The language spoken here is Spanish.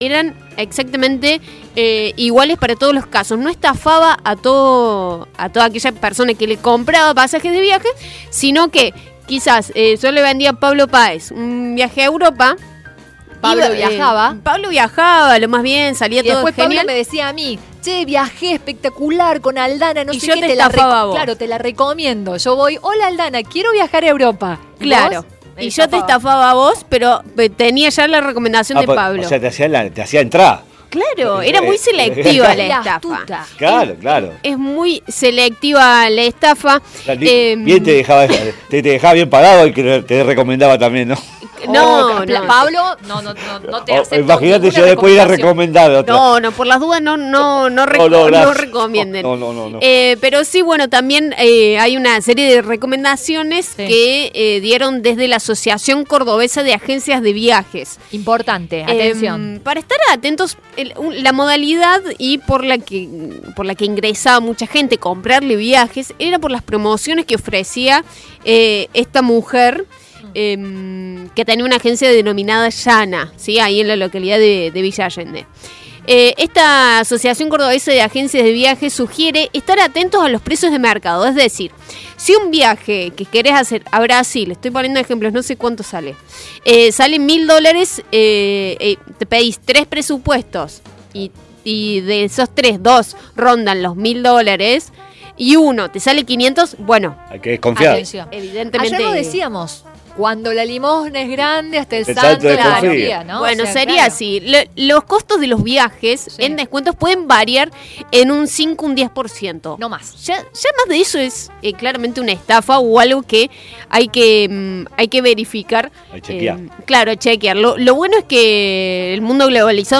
eran exactamente iguales para todos los casos. No estafaba a toda aquella persona que le compraba pasajes de viaje, sino que quizás yo le vendía a Pablo Páez un viaje a Europa. Pablo viajaba, lo más bien, salía y todo después genial. Pablo me decía a mí, che, viajé espectacular con Aldana, no y sé yo qué, te estafaba a vos. Claro, te la recomiendo. Yo voy, hola Aldana, quiero viajar a Europa. Claro. Y yo te estafaba a vos, pero tenía ya la recomendación de Pablo. O sea, te hacía entrar. Claro, era muy selectiva la estafa. Claro. Es muy selectiva la estafa. Bien te dejaba bien parado y que te recomendaba también, ¿no? No, Pablo, no te acepto. Imagínate yo después ir a recomendar otra. No, por las dudas no recomienden. No. Pero sí, bueno, también hay una serie de recomendaciones que dieron desde la Asociación Cordobesa de Agencias de Viajes. Importante, atención. Para estar atentos, la modalidad y por la que ingresaba mucha gente a comprarle viajes era por las promociones que ofrecía esta mujer. Que tenía una agencia denominada Llana, ¿sí? Ahí en la localidad de Villa Allende. Esta Asociación Cordobesa de Agencias de Viajes sugiere estar atentos a los precios de mercado. Es decir, si un viaje que querés hacer a Brasil, estoy poniendo ejemplos, no sé cuánto sale, sale $1.000, te pedís 3 presupuestos y de esos 3, 2 rondan los $1.000 y uno te sale 500, bueno, hay que desconfiar. Atención. Evidentemente. Ayer lo decíamos. Cuando la limosna es grande, hasta el salto de la energía, ¿no? Bueno, sería así. Los costos de los viajes en descuentos pueden variar en un 5, un 10%. No más. Ya más de eso es claramente una estafa o algo que hay que verificar. Hay que chequear. Claro, chequear. Lo bueno es que el mundo globalizado